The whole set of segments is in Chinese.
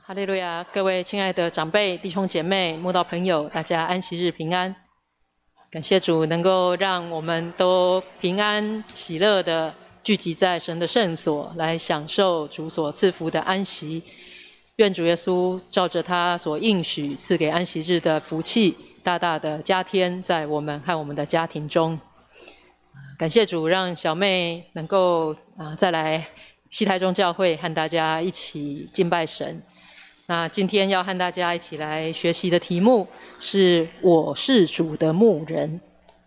哈利路亚！各位亲爱的长辈、弟兄姐妹、慕道朋友，大家安息日平安。感谢主能够让我们都平安喜乐的聚集在神的圣所，来享受主所赐福的安息。愿主耶稣照着他所应许赐给安息日的福气，大大的加添在我们和我们的家庭中。感谢主，让小妹能够再来西台中教会和大家一起敬拜神。那今天要和大家一起来学习的题目是“我是主的牧人”。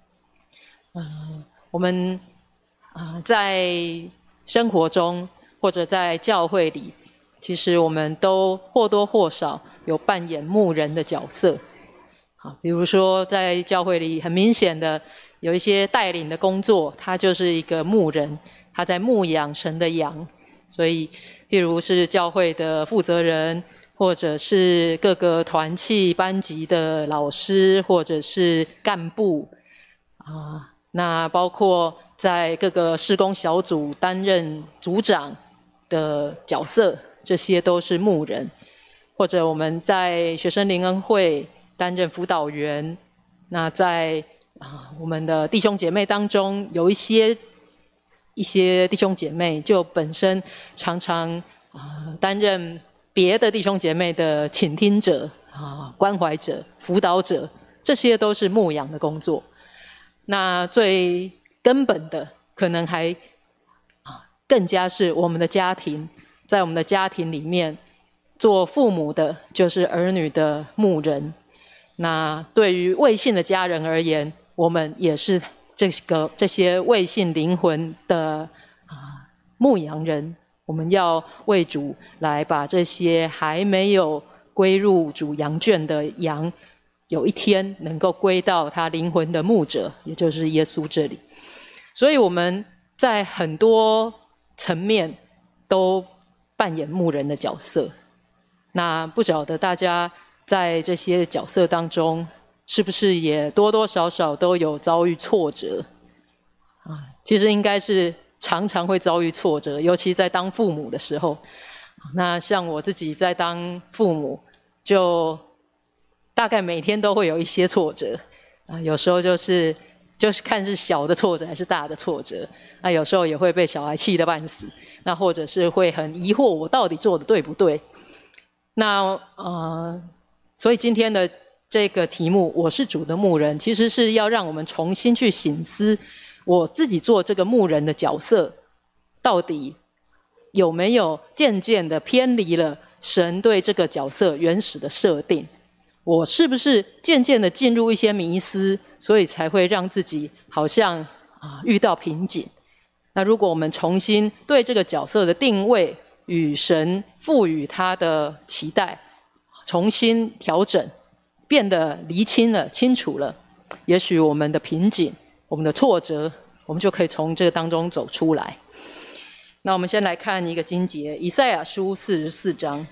我们在生活中或者在教会里，其实我们都或多或少有扮演牧人的角色。比如说在教会里，很明显的有一些带领的工作，他就是一个牧人，他在牧养神的羊。所以譬如是教会的负责人，或者是各个团契班级的老师，或者是干部那包括在各个事工小组担任组长的角色，这些都是牧人。或者我们在学生灵恩会担任辅导员，那在我们的弟兄姐妹当中，有一些弟兄姐妹就本身常常担任别的弟兄姐妹的倾听者关怀者、辅导者，这些都是牧养的工作。那最根本的可能还更加是我们的家庭，在我们的家庭里面，做父母的就是儿女的牧人。那对于未信的家人而言，我们也是这些未信灵魂的牧羊人。我们要为主来把这些还没有归入主羊圈的羊，有一天能够归到他灵魂的牧者，也就是耶稣这里。所以我们在很多层面都扮演牧人的角色。那不晓得大家在这些角色当中，是不是也多多少少都有遭遇挫折其实应该是常常会遭遇挫折，尤其在当父母的时候。那像我自己在当父母，就大概每天都会有一些挫折有时候就是看是小的挫折还是大的挫折。那有时候也会被小孩气得半死，那或者是会很疑惑我到底做的对不对。那所以今天的这个题目“我是主的牧人”，其实是要让我们重新去省思，我自己做这个牧人的角色，到底有没有渐渐的偏离了神对这个角色原始的设定？我是不是渐渐的进入一些迷思，所以才会让自己好像遇到瓶颈？那如果我们重新对这个角色的定位与神赋予他的期待重新调整，变得厘清了、清楚了，也许我们的瓶颈、我们的挫折，我们就可以从这个当中走出来。那我们先来看一个经节，以赛亚书44章。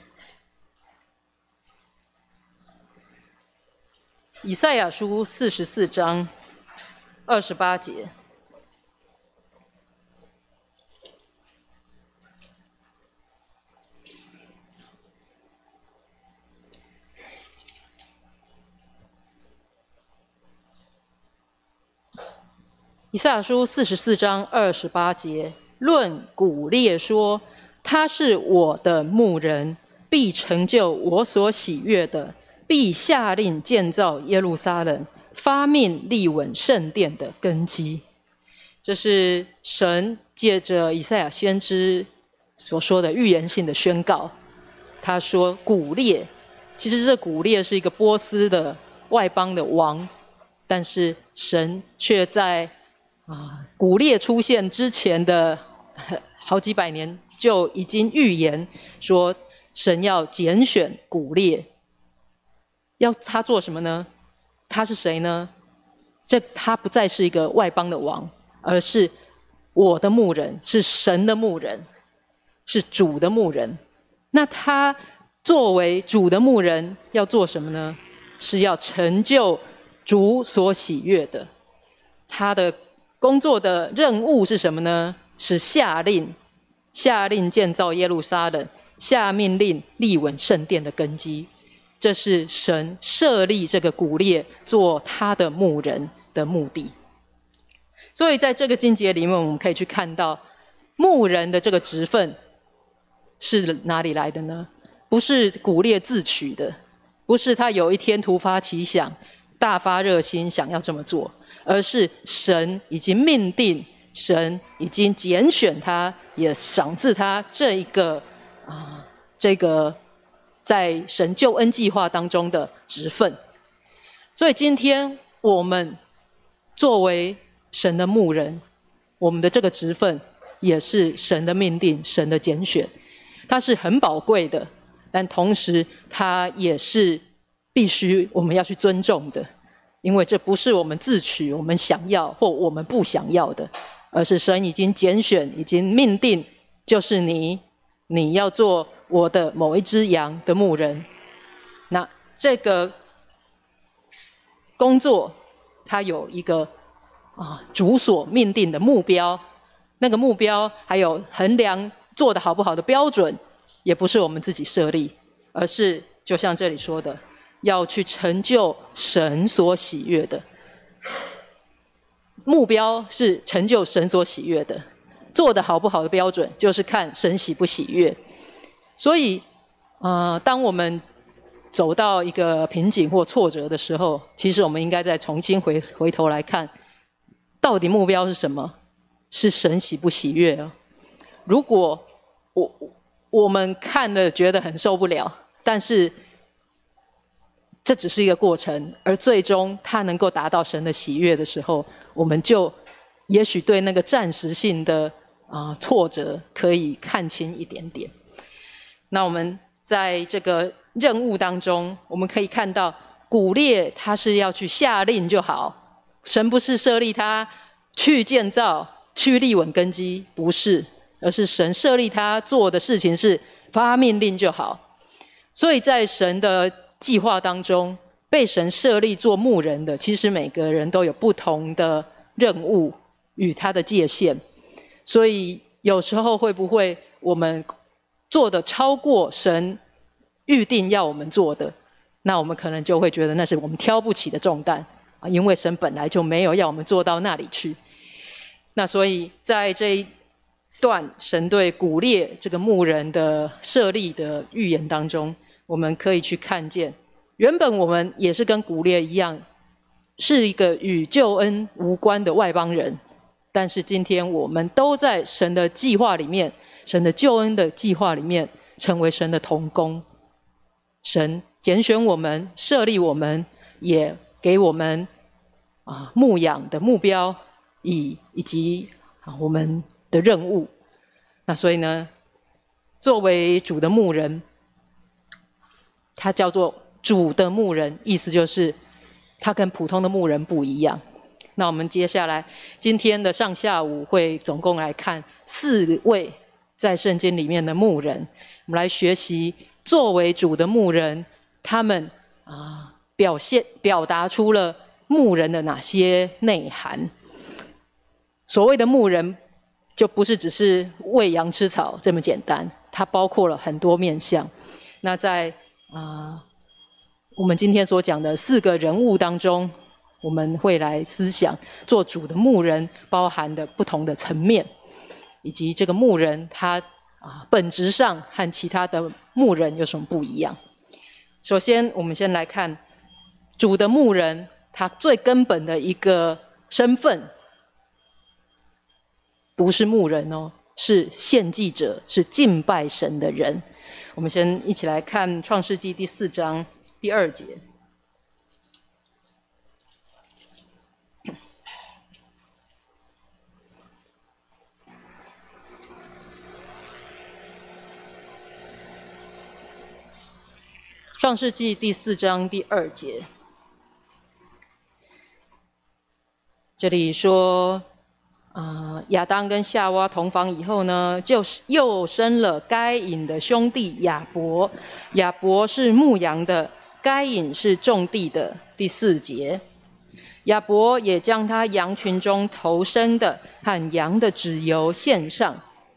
以赛亚书44章28节。以赛亚书44章28节，论古列说，他是我的牧人，必成就我所喜悦的，必下令建造耶路撒冷，发命立稳圣殿的根基。这是神借着以赛亚先知所说的预言性的宣告。他说古列，其实这古列是一个波斯的外邦的王，但是神却在古列出现之前的好几百年就已经预言说，神要拣选古列，要他做什么呢？他是谁呢？他不再是一个外邦的王，而是我的牧人，是神的牧人，是主的牧人。那他作为主的牧人要做什么呢？是要成就主所喜悦的。他的工作的任务是什么呢？是下令建造耶路撒冷， 下命令立稳圣殿的根基。这是神设立这个古列做他的牧人的目的。所以在这个经节里面，我们可以去看到牧人的这个职分是哪里来的呢？不是古列自取的，不是他有一天突发奇想大发热心想要这么做，而是神已经命定，神已经拣选他，也赏赐他这个在神救恩计划当中的职分。所以今天我们作为神的牧人，我们的这个职分也是神的命定，神的拣选，它是很宝贵的，但同时它也是必须我们要去尊重的，因为这不是我们自取我们想要或我们不想要的，而是神已经拣选，已经命定，就是你要做我的某一只羊的牧人。那这个工作它有一个主所命定的目标，那个目标还有衡量做得好不好的标准，也不是我们自己设立，而是就像这里说的，要去成就神所喜悦的。目标是成就神所喜悦的，做得好不好的标准就是看神喜不喜悦。所以当我们走到一个瓶颈或挫折的时候，其实我们应该再重新回头来看，到底目标是什么？是神喜不喜悦啊？如果我们看了觉得很受不了，但是这只是一个过程，而最终它能够达到神的喜悦的时候，我们就也许对那个暂时性的挫折可以看清一点点。那我们在这个任务当中，我们可以看到古列他是要去下令就好，神不是设立他去建造去立稳根基，不是，而是神设立他做的事情是发命令就好。所以在神的计划当中，被神设立做牧人的，其实每个人都有不同的任务与他的界限。所以有时候会不会我们做的超过神预定要我们做的，那我们可能就会觉得那是我们挑不起的重担因为神本来就没有要我们做到那里去。那所以在这一段神对古列这个牧人的设立的预言当中，我们可以去看见，原本我们也是跟古列一样，是一个与救恩无关的外邦人，但是今天我们都在神的计划里面，神的救恩的计划里面成为神的同工。神拣选我们，设立我们，也给我们牧养的目标以及我们的任务。那所以呢，作为主的牧人，他叫做主的牧人，意思就是他跟普通的牧人不一样。那我们接下来今天的上下午会总共来看4位在圣经里面的牧人，我们来学习作为主的牧人，他们表达出了牧人的哪些内涵。所谓的牧人就不是只是喂羊吃草这么简单，它包括了很多面向。那在我们今天所讲的4个人物当中，我们会来思想做主的牧人包含的不同的层面，以及这个牧人他本质上和其他的牧人有什么不一样。首先我们先来看主的牧人，他最根本的一个身份不是牧人是献祭者，是敬拜神的人。我们先一起来看创世纪第4章第2节。创世纪第4章第2节，这里说亚当跟夏娃同房以后呢，就又生了该隐的兄弟亚伯。亚伯是牧羊的，该隐是种地的。第4节，亚伯也将他羊群中头生的和羊的脂油献上，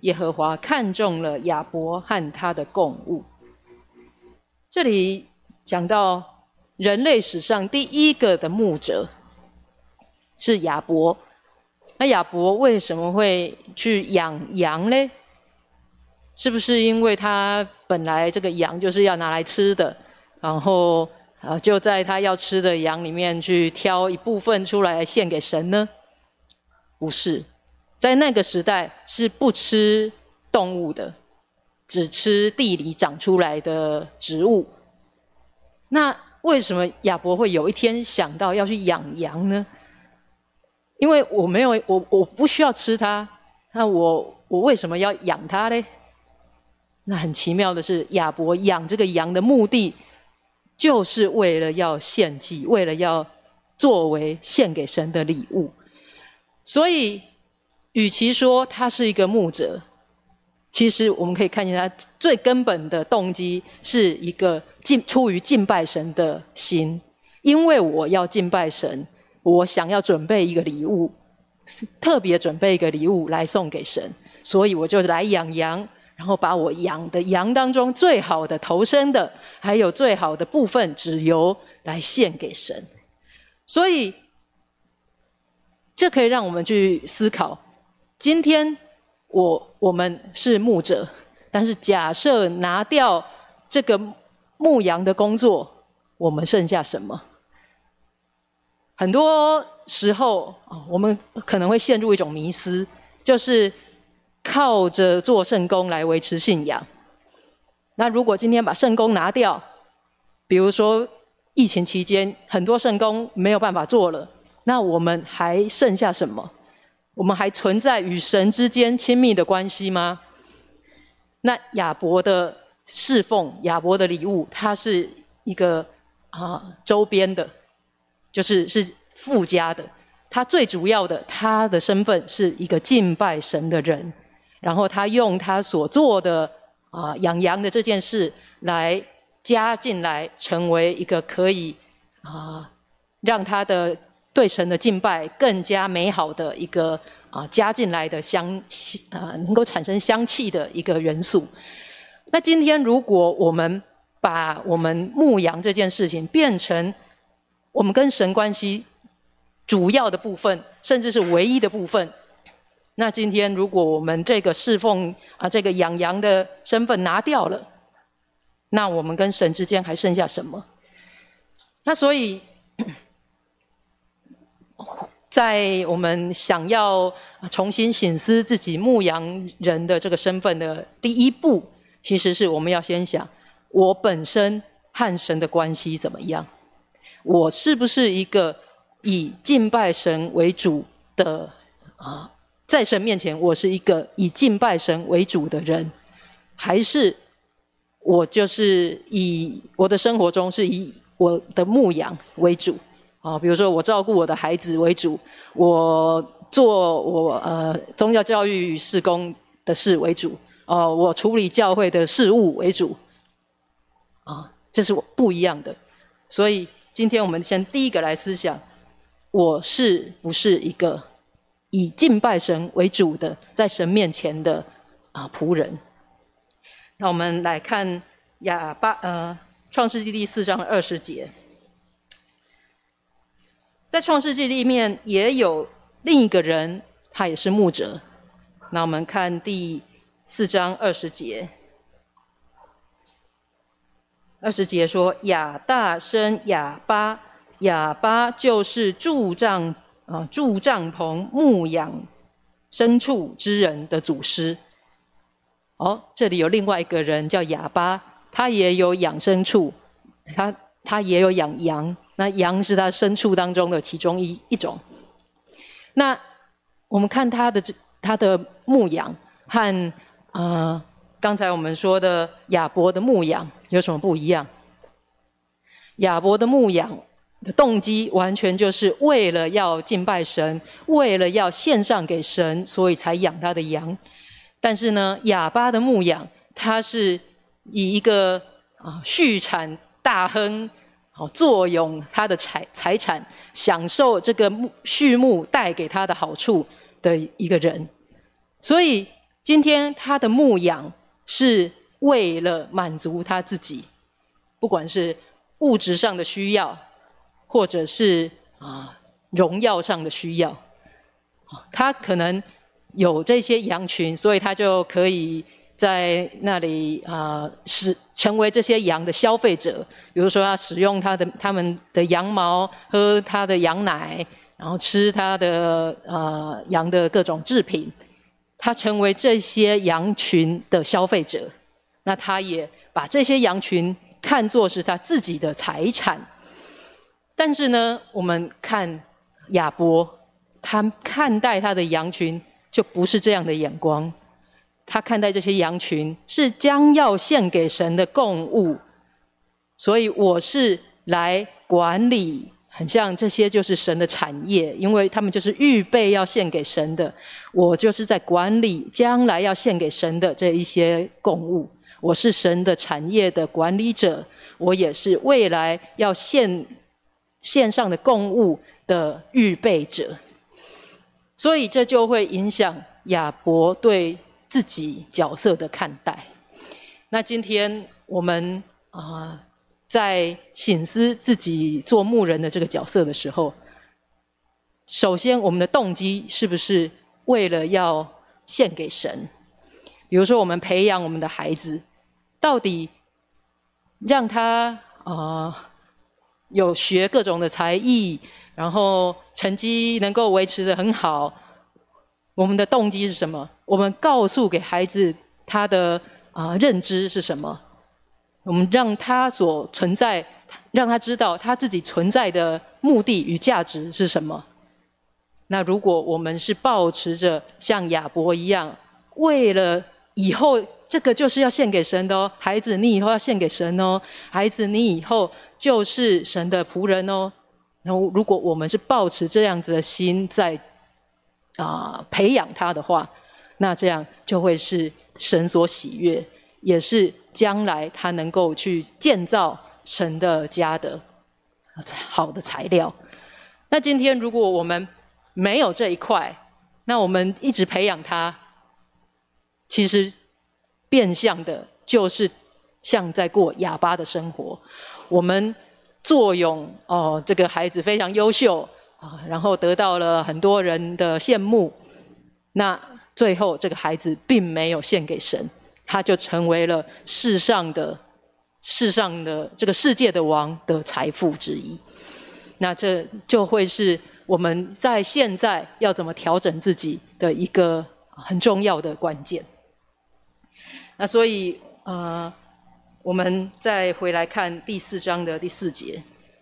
耶和华看中了亚伯和他的供物。这里讲到人类史上第一个的牧者是亚伯。那亚伯为什么会去养羊呢？是不是因为他本来这个羊就是要拿来吃的，然后就在他要吃的羊里面去挑一部分出来献给神呢？不是，在那个时代是不吃动物的，只吃地里长出来的植物。那为什么亚伯会有一天想到要去养羊呢？因为我不需要吃它，那我为什么要养它呢？那很奇妙的是，亚伯养这个羊的目的，就是为了要献祭，为了要作为献给神的礼物。所以，与其说他是一个牧者，其实我们可以看见他最根本的动机是一个出于敬拜神的心。因为我要敬拜神，我想要准备一个礼物，特别准备一个礼物来送给神，所以我就来养羊，然后把我养的羊当中最好的头生的，还有最好的部分脂油来献给神。所以这可以让我们去思考，今天我们是牧者，但是假设拿掉这个牧羊的工作，我们剩下什么？很多时候我们可能会陷入一种迷思，就是靠着做圣工来维持信仰。那如果今天把圣工拿掉，比如说疫情期间很多圣工没有办法做了，那我们还剩下什么？我们还存在与神之间亲密的关系吗？那亚伯的侍奉，亚伯的礼物，它是一个周边的，是附加的。他最主要的，他的身份是一个敬拜神的人，然后他用他所做的养羊的这件事来加进来，成为一个可以让他的对神的敬拜更加美好的一个加进来的能够产生香气的一个元素。那今天如果我们把我们牧羊这件事情变成我们跟神关系主要的部分，甚至是唯一的部分，那今天如果我们这个侍奉这个养羊的身份拿掉了，那我们跟神之间还剩下什么？那所以在我们想要重新省思自己牧羊人的这个身份的第一步，其实是我们要先想，我本身和神的关系怎么样？我是不是一个以敬拜神为主的在神面前我是一个以敬拜神为主的人，还是我就是以我的生活中是以我的牧养为主比如说我照顾我的孩子为主，我做宗教教育事工的事为主我处理教会的事务为主这是不一样的。所以今天我们先第一个来思想，我是不是一个以敬拜神为主的在神面前的仆人？那我们来看创世纪第4章20节。在创世纪里面也有另一个人，他也是牧者。那我们看第4章20节。20节说，亚大生亚巴，亚巴就是住帐篷牧养牲畜之人的祖师。这里有另外一个人叫亚巴，他也有养牲畜，他也有养羊，那羊是他牲畜当中的其中一种。那我们看他的牧养和刚才我们说的亚伯的牧养有什么不一样？亚伯的牧养的动机完全就是为了要敬拜神，为了要献上给神，所以才养他的羊。但是呢，亚巴的牧养，他是以一个畜产大亨坐拥他的财产，享受这个畜牧带给他的好处的一个人。所以今天他的牧养是为了满足他自己，不管是物质上的需要，或者是荣耀上的需要。他可能有这些羊群，所以他就可以在那里成为这些羊的消费者。比如说，他使用他们的羊毛，喝他的羊奶，然后吃他的羊的各种制品。他成为这些羊群的消费者，那他也把这些羊群看作是他自己的财产。但是呢，我们看亚伯，他看待他的羊群就不是这样的眼光。他看待这些羊群是将要献给神的供物，所以我是来管理，很像这些就是神的产业，因为他们就是预备要献给神的。我就是在管理将来要献给神的这一些供物，我是神的产业的管理者，我也是未来要献上的供物的预备者。所以这就会影响亚伯对自己角色的看待。那今天我们在省思自己做牧人的这个角色的时候，首先我们的动机是不是为了要献给神？比如说我们培养我们的孩子，到底让他有学各种的才艺，然后成绩能够维持得很好，我们的动机是什么？我们告诉给孩子他的认知是什么？我们让他所存在，让他知道他自己存在的目的与价值是什么。那如果我们是抱持着像亚伯一样，为了以后这个就是要献给神的哦，孩子你以后要献给神哦，孩子你以后就是神的仆人哦。然后如果我们是抱持这样子的心在培养他的话，那这样就会是神所喜悦，也是将来他能够去建造神的家的好的材料。那今天如果我们没有这一块，那我们一直培养他，其实变相的就是像在过哑巴的生活。我们作用这个孩子非常优秀然后得到了很多人的羡慕，那最后这个孩子并没有献给神，他就成为了世上的这个世界的王的财富之一。那这就会是我们在现在要怎么调整自己的一个很重要的关键。那所以我们再回来看第4章的第4节。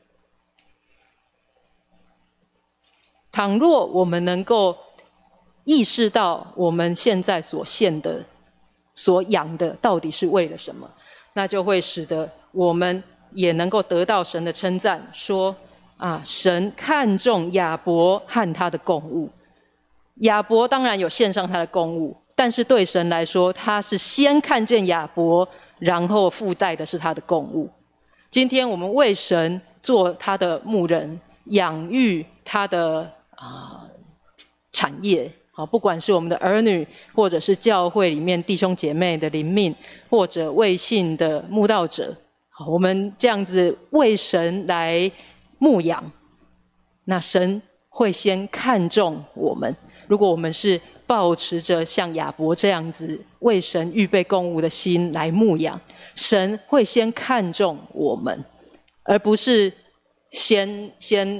倘若我们能够意识到我们现在所献的、所养的到底是为了什么，那就会使得我们也能够得到神的称赞，说神看重亚伯和他的供物。亚伯当然有献上他的供物，但是对神来说，他是先看见亚伯，然后附带的是他的供物。今天我们为神做他的牧人，养育他的产业，不管是我们的儿女，或者是教会里面弟兄姐妹的灵命，或者未信的慕道者，我们这样子为神来牧养，那神会先看重我们。如果我们是抱持着像亚伯这样子为神预备供物的心来牧养，神会先看重我们，而不是先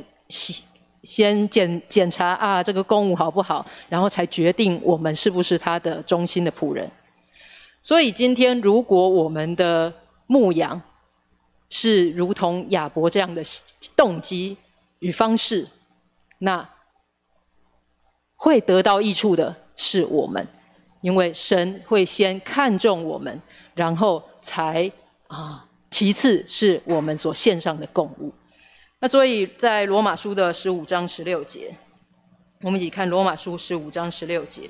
检查这个供物好不好，然后才决定我们是不是他的忠心的仆人。所以今天如果我们的牧养是如同亚伯这样的动机与方式，那会得到益处的是我们，因为神会先看重我们，然后才其次是我们所献上的供物。那所以在罗马书的15章16节，我们一起看罗马书15章16节。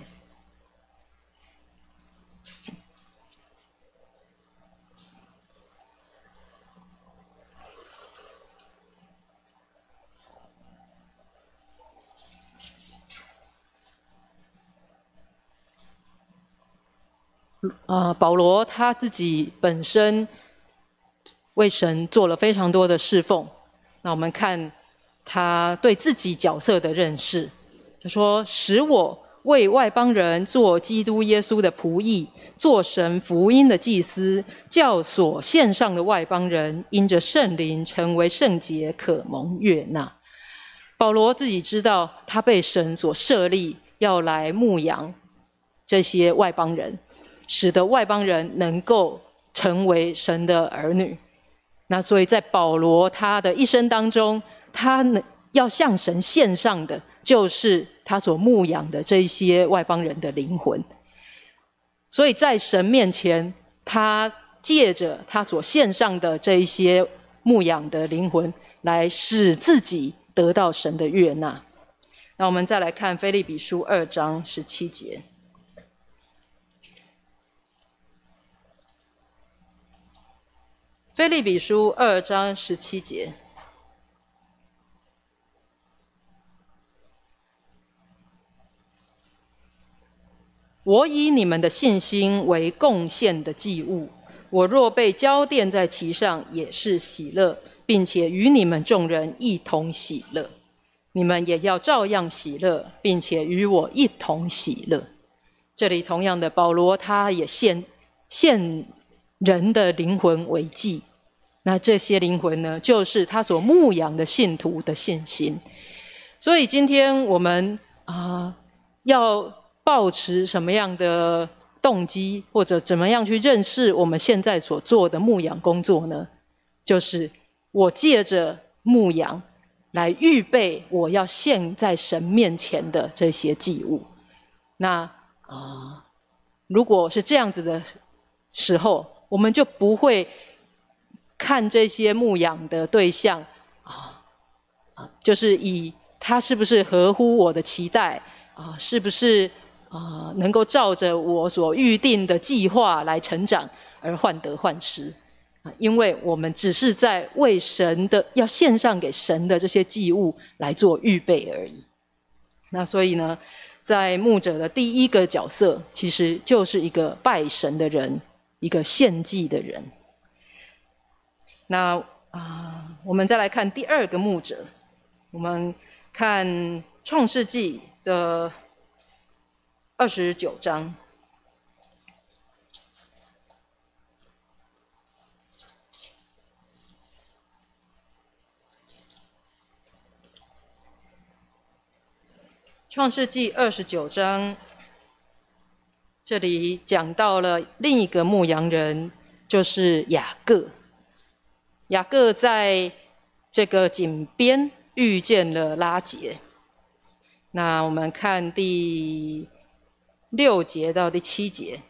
保罗他自己本身为神做了非常多的侍奉。那我们看他对自己角色的认识，他说：“使我为外邦人做基督耶稣的仆役，做神福音的祭司，叫所献上的外邦人因着圣灵成为圣洁，可蒙悦纳。”保罗自己知道，他被神所设立，要来牧养这些外邦人，使得外邦人能够成为神的儿女。那所以在保罗他的一生当中，他要向神献上的，就是他所牧养的这一些外邦人的灵魂。所以在神面前，他借着他所献上的这一些牧养的灵魂，来使自己得到神的悦纳。那我们再来看腓立比书2章17节。腓立比书2章17节。我以你们的信心为贡献的祭物，我若被交奠在其上，也是喜乐，并且与你们众人一同喜乐。你们也要照样喜乐，并且与我一同喜乐。这里同样的，保罗他也献人的灵魂为祭。那这些灵魂呢，就是他所牧养的信徒的信心。所以今天我们要抱持什么样的动机，或者怎么样去认识我们现在所做的牧养工作呢？就是我借着牧养来预备我要献在神面前的这些祭物。那如果是这样子的时候，我们就不会看这些牧养的对象就是以他是不是合乎我的期待是不是能够照着我所预定的计划来成长而患得患失。因为我们只是在为神的要献上给神的这些祭物来做预备而已。那所以呢，在牧者的第一个角色，其实就是一个拜神的人，一个献祭的人。那我们再来看第二个牧者，我们看创世纪的29章。创世纪29章，这里讲到了另一个牧羊人，就是雅各。雅各在这个井边遇见了拉结。那我们看第6节到第7节。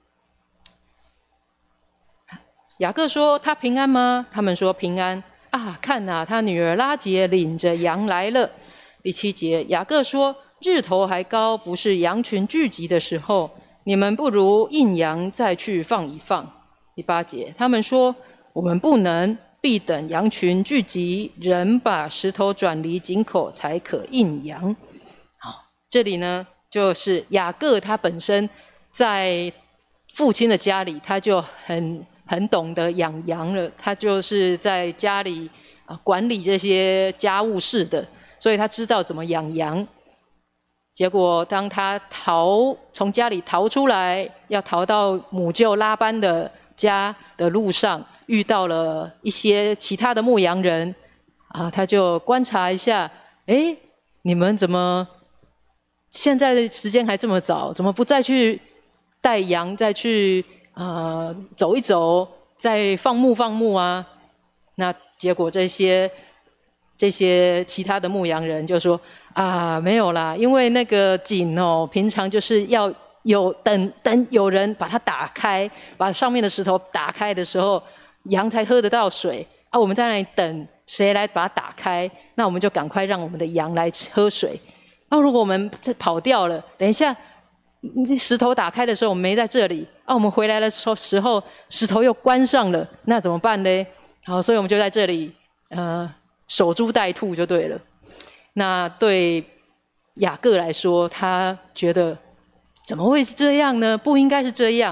雅各说：“他平安吗？”他们说：“平安。”看他女儿拉结领着羊来了。第7节，雅各说：“日头还高，不是羊群聚集的时候，你们不如印羊再去放一放。”第8节，他们说：“我们不能，必等羊群聚集，人把石头转离井口，才可印羊。”好，这里呢，就是雅各他本身在父亲的家里，他就很懂得养羊了，他就是在家里管理这些家务事的，所以他知道怎么养羊。结果当他从家里逃出来，要逃到母舅拉班的家的路上，遇到了一些其他的牧羊人他就观察一下，你们怎么现在的时间还这么早，怎么不再去带羊，再去走一走，再放牧啊？那结果这些其他的牧羊人就说没有啦，因为那个井平常就是要等有人把它打开，把上面的石头打开的时候，羊才喝得到水我们在那里等谁来把它打开，那我们就赶快让我们的羊来喝水。如果我们跑掉了，等一下石头打开的时候我们没在这里我们回来的时候石头又关上了，那怎么办呢？好，所以我们就在这里守株待兔就对了。那对雅各来说，他觉得怎么会是这样呢？不应该是这样。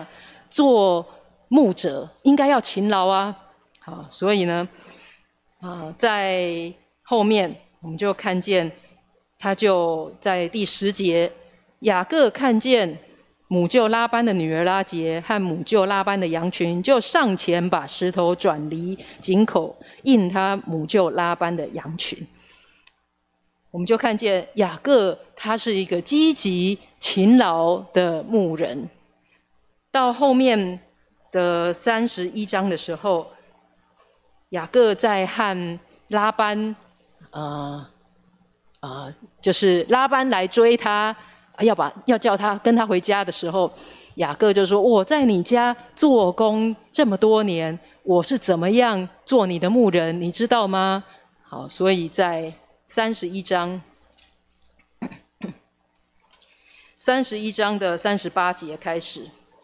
做牧者应该要勤劳啊。好，所以呢，在后面我们就看见，他就在第10节，雅各看见母舅拉班的女儿拉结和母舅拉班的羊群，就上前把石头转离井口，印他母舅拉班的羊群。我们就看见雅各他是一个积极勤劳的牧人。到后面的31章的时候，雅各在和拉班就是拉班来追他，要叫他跟他回家的时候，雅各就说：我在你家做工这么多年，我是怎么样做你的牧人，你知道吗？好，所以在31章的38节开始，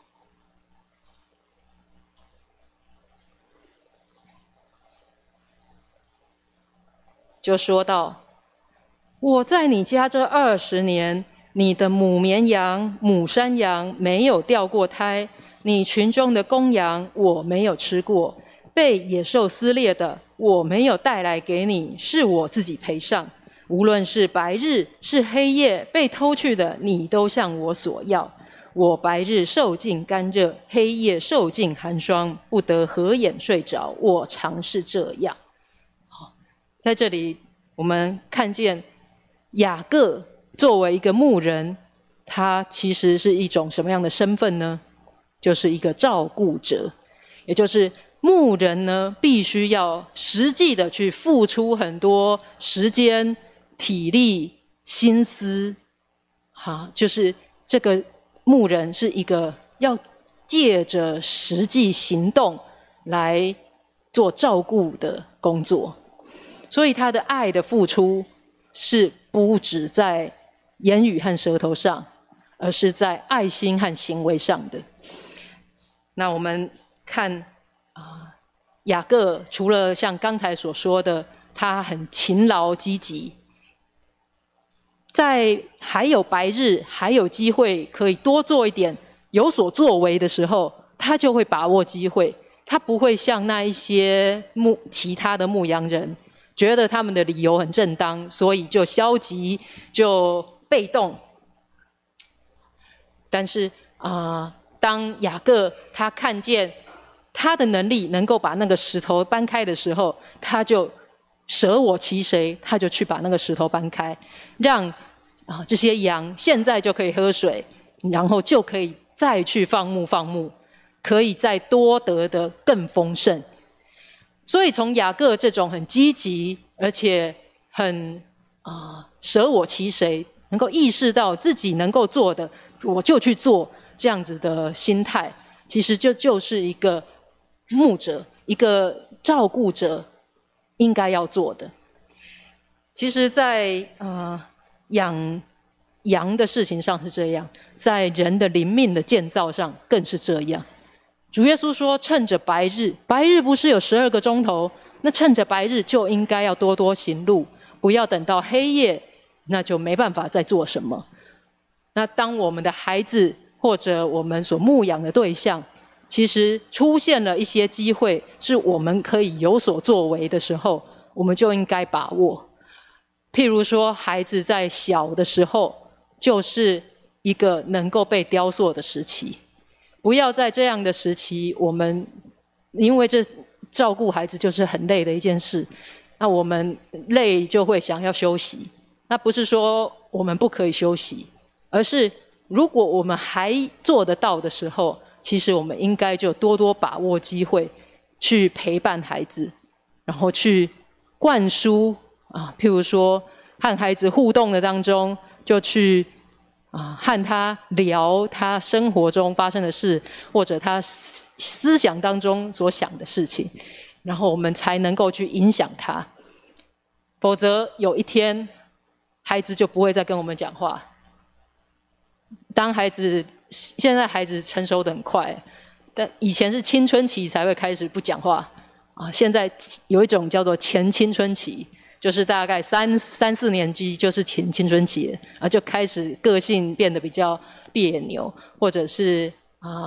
就说到：我在你家这20年，你的母绵羊、母山羊没有掉过胎，你群中的公羊我没有吃过，被野兽撕裂的我没有带来给你，是我自己赔上。无论是白日是黑夜，被偷去的你都向我索要。我白日受尽干热，黑夜受尽寒霜，不得合眼睡着，我常是这样。在这里我们看见雅各作为一个牧人，他其实是一种什么样的身份呢？就是一个照顾者，也就是牧人呢必须要实际的去付出很多时间、体力、心思，就是这个牧人是一个要借着实际行动来做照顾的工作，所以他的爱的付出是不只在言语和舌头上，而是在爱心和行为上的。那我们看雅各除了像刚才所说的他很勤劳积极，在还有白日还有机会可以多做一点有所作为的时候，他就会把握机会。他不会像那一些其他的牧羊人觉得他们的理由很正当，所以就消极就被动。但是当雅各他看见他的能力能够把那个石头搬开的时候，他就舍我其谁，他就去把那个石头搬开，让这些羊现在就可以喝水，然后就可以再去放牧，可以再多得的更丰盛。所以从雅各这种很积极而且很舍我其谁，能够意识到自己能够做的我就去做，这样子的心态，其实就是一个牧者、一个照顾者应该要做的。其实在养羊的事情上是这样，在人的灵命的建造上更是这样。主耶稣说趁着白日不是有12个钟头，那趁着白日就应该要多多行路，不要等到黑夜，那就没办法再做什么。那当我们的孩子或者我们所牧养的对象其实出现了一些机会是我们可以有所作为的时候，我们就应该把握。譬如说孩子在小的时候就是一个能够被雕塑的时期，不要在这样的时期，我们因为这照顾孩子就是很累的一件事，那我们累就会想要休息。那不是说我们不可以休息，而是如果我们还做得到的时候，其实我们应该就多多把握机会去陪伴孩子，然后去灌输譬如说和孩子互动的当中，就去和他聊他生活中发生的事，或者他思想当中所想的事情，然后我们才能够去影响他。否则有一天孩子就不会再跟我们讲话。现在孩子成熟得很快，但以前是青春期才会开始不讲话现在有一种叫做前青春期，就是大概3、4年级就是前青春期就开始个性变得比较别扭，或者是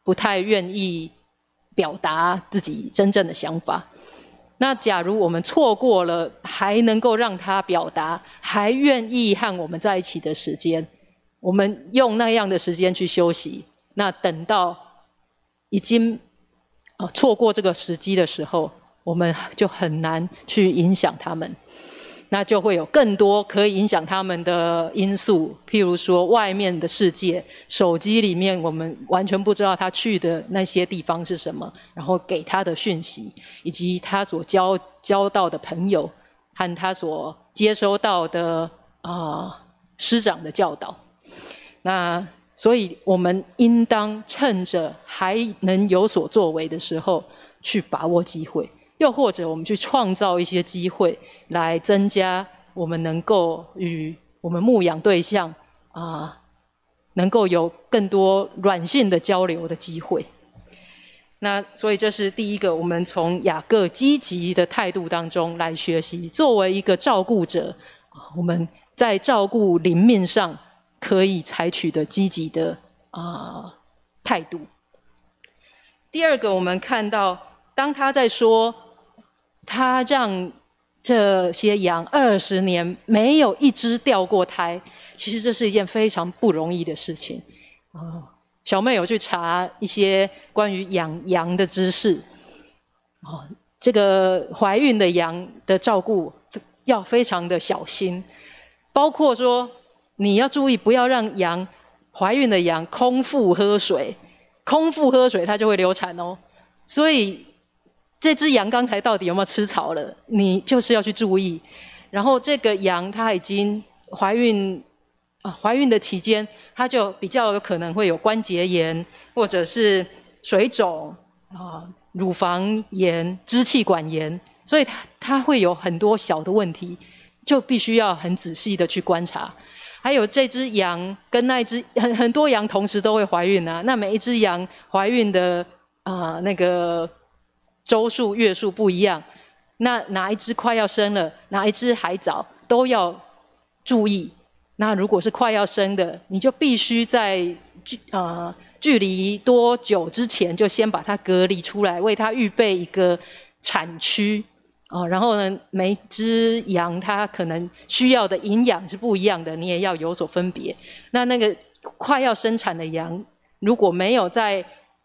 不太愿意表达自己真正的想法。那假如我们错过了还能够让他表达，还愿意和我们在一起的时间，我们用那样的时间去休息，那等到已经错过这个时机的时候，我们就很难去影响他们。那就会有更多可以影响他们的因素，譬如说外面的世界，手机里面我们完全不知道他去的那些地方是什么，然后给他的讯息，以及他所交到的朋友和他所接收到的师长的教导。那所以我们应当趁着还能有所作为的时候去把握机会，又或者我们去创造一些机会来增加我们能够与我们牧养对象能够有更多软性的交流的机会。那所以这是第一个，我们从雅各积极的态度当中来学习，作为一个照顾者，我们在照顾灵命上可以采取的积极的态度。第二个，我们看到当他在说他让这些羊20年没有一只掉过胎，其实这是一件非常不容易的事情。小妹有去查一些关于养羊的知识。这个怀孕的羊的照顾要非常的小心，包括说你要注意不要让怀孕的羊空腹喝水，空腹喝水它就会流产哦。所以这只羊刚才到底有没有吃草了，你就是要去注意。然后这个羊它已经怀孕的期间，它就比较有可能会有关节炎，或者是水肿乳房炎、支气管炎，所以它会有很多小的问题，就必须要很仔细的去观察。还有这只羊跟那一只很多羊同时都会怀孕那每一只羊怀孕的那个周数月数不一样，那哪一只快要生了，哪一只还早，都要注意。那如果是快要生的，你就必须在距离多久之前就先把它隔离出来，为它预备一个产区然后呢，每一只羊它可能需要的营养是不一样的，你也要有所分别。那个快要生产的羊，如果没有在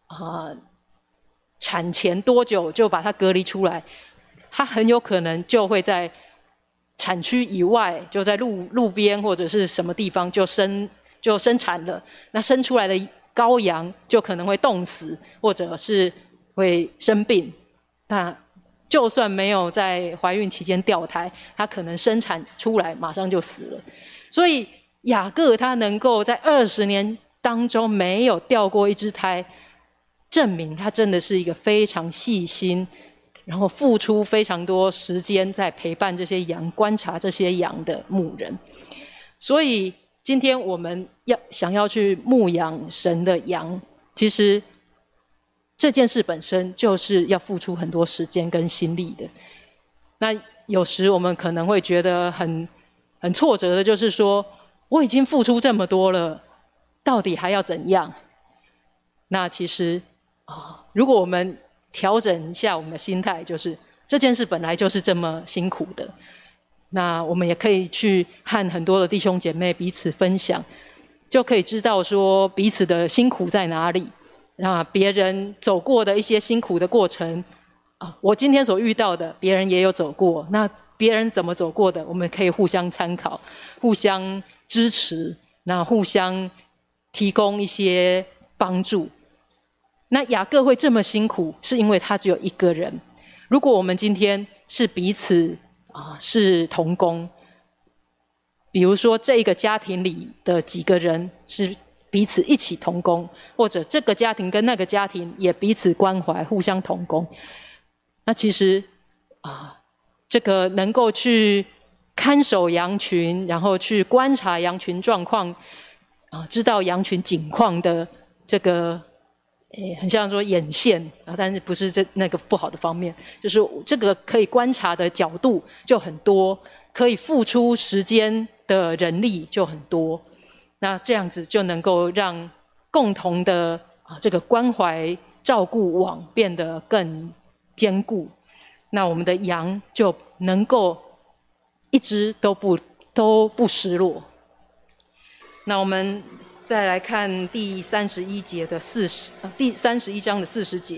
产前多久就把它隔离出来，它很有可能就会在产区以外，就在路边或者是什么地方就生产了。那生出来的羔羊就可能会冻死，或者是会生病。那就算没有在怀孕期间掉胎，它可能生产出来马上就死了。所以雅各他能够在20年当中没有掉过一只胎，证明他真的是一个非常细心，然后付出非常多时间在陪伴这些羊、观察这些羊的牧人。所以今天我们想要去牧养神的羊，其实这件事本身就是要付出很多时间跟心力的。那有时我们可能会觉得很挫折的，就是说我已经付出这么多了，到底还要怎样？那其实如果我们调整一下我们的心态，就是这件事本来就是这么辛苦的，那我们也可以去和很多的弟兄姐妹彼此分享，就可以知道说彼此的辛苦在哪里。那别人走过的一些辛苦的过程我今天所遇到的别人也有走过，那别人怎么走过的，我们可以互相参考，互相支持，那互相提供一些帮助。那雅各会这么辛苦，是因为他只有一个人。如果我们今天是彼此是同工，比如说这个家庭里的几个人是彼此一起同工，或者这个家庭跟那个家庭也彼此关怀，互相同工，那其实这个能够去看守羊群，然后去观察羊群状况知道羊群景况的这个很像说眼线但是不是那个不好的方面，就是这个可以观察的角度就很多，可以付出时间的人力就很多。那这样子就能够让共同的这个关怀照顾网变得更坚固，那我们的羊就能够一只都不失落。那我们再来看第31节的第31章的40节，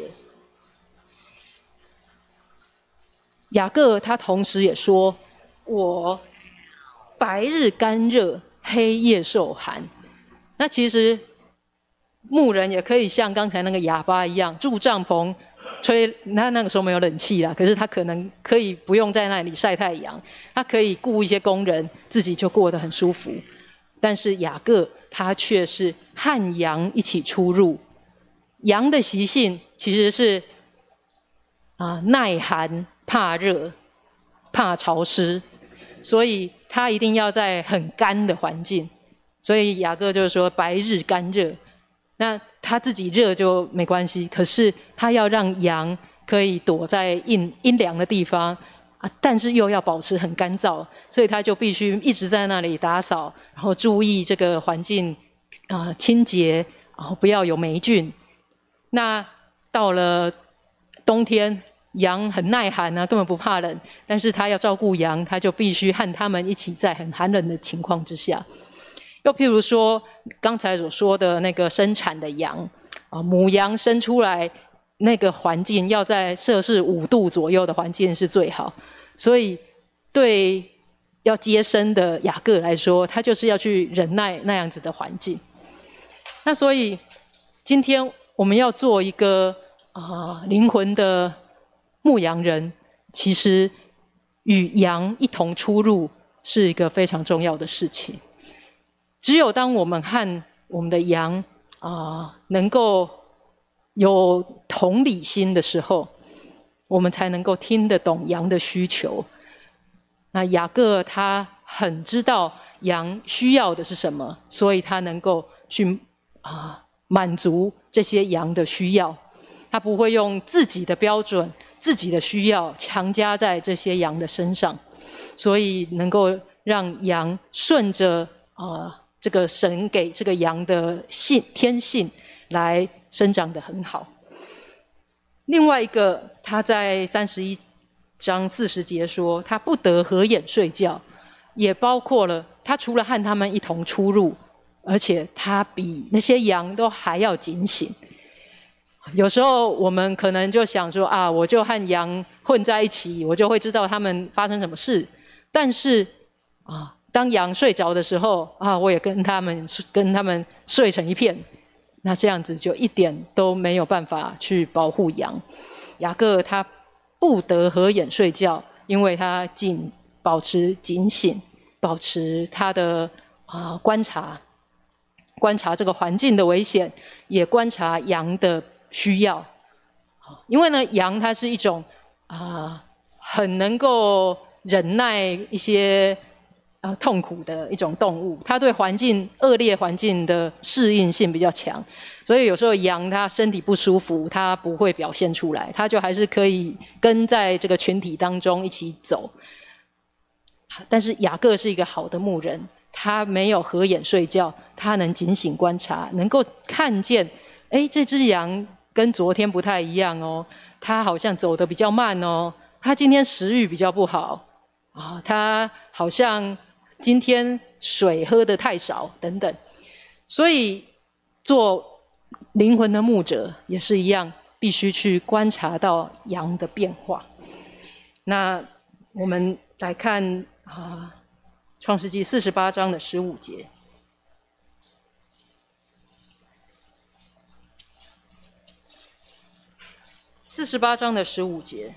雅各他同时也说：“我白日干热，黑夜受寒。”那其实牧人也可以像刚才那个哑巴一样住帐篷吹，那个时候没有冷气啦，可是他可能可以不用在那里晒太阳，他可以雇一些工人，自己就过得很舒服。但是雅各他却是和羊一起出入，羊的习性其实是耐寒、怕热、怕潮湿，所以他一定要在很干的环境。所以雅各就是说白日干热，那他自己热就没关系，可是他要让羊可以躲在阴凉的地方但是又要保持很干燥，所以他就必须一直在那里打扫，然后注意这个环境清洁，然后不要有霉菌。那到了冬天，羊很耐寒根本不怕冷，但是他要照顾羊，他就必须和他们一起在很寒冷的情况之下。又譬如说刚才所说的那个生产的羊母羊生出来那个环境要在摄氏5度左右的环境是最好，所以对要接生的雅各来说，他就是要去忍耐那样子的环境。那所以今天我们要做一个灵魂的牧羊人，其实与羊一同出入是一个非常重要的事情。只有当我们和我们的羊能够有同理心的时候，我们才能够听得懂羊的需求。那雅各他很知道羊需要的是什么，所以他能够去满足这些羊的需要，他不会用自己的标准、自己的需要强加在这些羊的身上，所以能够让羊顺着这个神给这个羊的天性来生长得很好。另外一个，他在31章40节说，他不得合眼睡觉，也包括了他除了和他们一同出入，而且他比那些羊都还要警醒。有时候我们可能就想说我就和羊混在一起，我就会知道他们发生什么事。但是当羊睡着的时候我也跟他们睡成一片，那这样子就一点都没有办法去保护羊。雅各他不得合眼睡觉，因为他保持警醒，保持他的观察这个环境的危险，也观察羊的需要。因为呢，羊它是一种很能够忍耐一些痛苦的一种动物，它对恶劣环境的适应性比较强，所以有时候羊它身体不舒服，它不会表现出来，它就还是可以跟在这个群体当中一起走。但是雅各是一个好的牧人，他没有合眼睡觉，他能警醒观察，能够看见这只羊跟昨天不太一样它好像走得比较慢它今天食欲比较不好它好像今天水喝得太少等等。所以做灵魂的牧者也是一样，必须去观察到羊的变化。那我们来看创世纪48章的15节。48章的15节，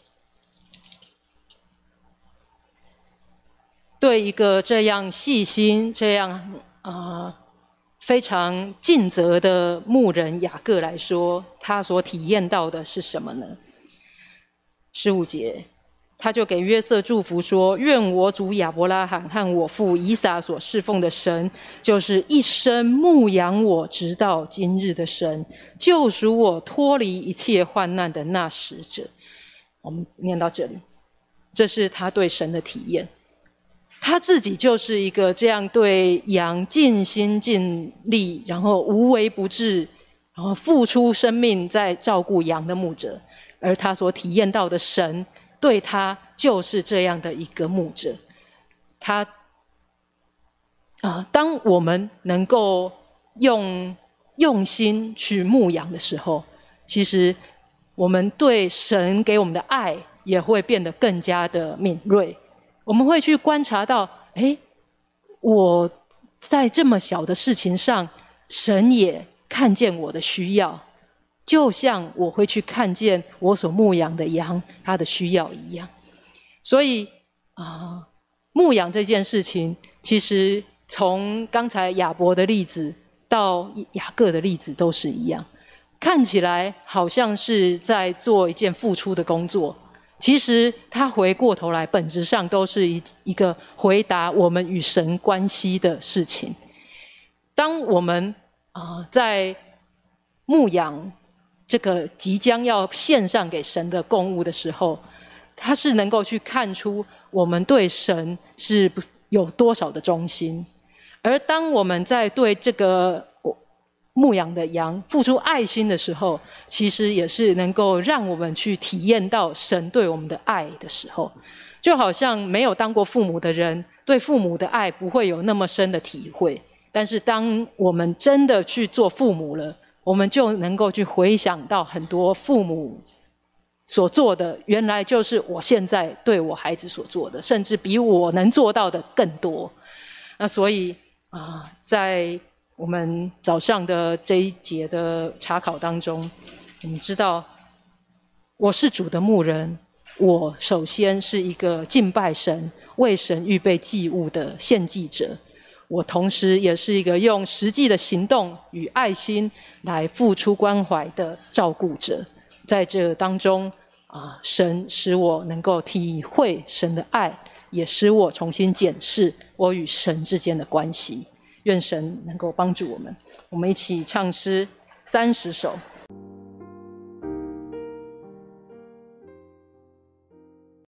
对一个这样细心、这样非常尽责的牧人雅各来说，他所体验到的是什么呢？15节，他就给约瑟祝福说：愿我主亚伯拉罕和我父以撒所侍奉的神，就是一生牧养我直到今日的神，救赎我脱离一切患难的那使者。我们念到这里，这是他对神的体验。他自己就是一个这样对羊尽心尽力，然后无微不至，然付出生命在照顾羊的牧者，而他所体验到的神对他就是这样的一个牧者。他当我们能够用心去牧养的时候，其实我们对神给我们的爱也会变得更加的敏锐。我们会去观察到，我在这么小的事情上，神也看见我的需要，就像我会去看见我所牧养的羊它的需要一样。所以牧养这件事情，其实从刚才亚伯的例子到雅各的例子都是一样，看起来好像是在做一件付出的工作，其实他回过头来本质上都是一个回答我们与神关系的事情。当我们在牧养这个即将要献上给神的供物的时候，他是能够去看出我们对神是有多少的忠心。而当我们在对这个牧养的羊付出爱心的时候，其实也是能够让我们去体验到神对我们的爱的时候。就好像没有当过父母的人对父母的爱不会有那么深的体会，但是当我们真的去做父母了，我们就能够去回想到很多父母所做的，原来就是我现在对我孩子所做的，甚至比我能做到的更多。那所以在我们早上的这一节的查考当中，我们知道我是主的牧人，我首先是一个敬拜神、为神预备祭物的献祭者，我同时也是一个用实际的行动与爱心来付出关怀的照顾者。在这当中神使我能够体会神的爱，也使我重新检视我与神之间的关系。愿神能够帮助我们。我们一起唱诗30首。